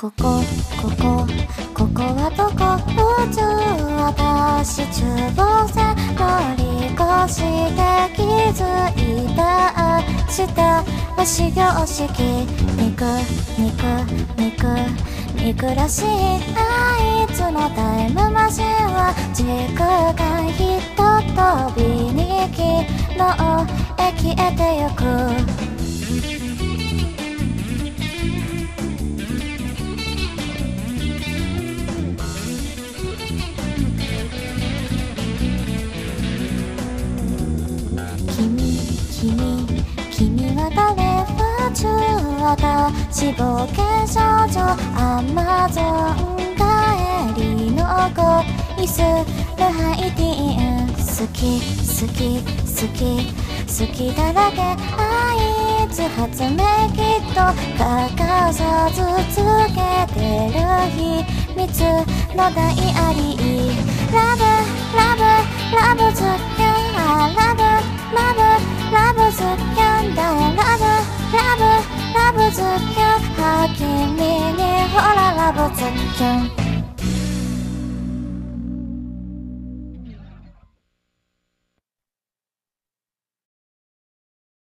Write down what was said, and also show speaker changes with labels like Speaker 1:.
Speaker 1: ここはどこ？宇宙私中央線乗り越して気づいた明日は始業式憎らしいあいつのタイムマシンは時間ひととびに昨日へ消えてゆく君は誰？宇宙私冒険少女アマゾン帰りの恋するハイティーン好きだらけあいつ発明きっと欠かさず続けてる秘密のダイアリーラブズキュンラブズキュンだラブズキュン君にほらラブズキュン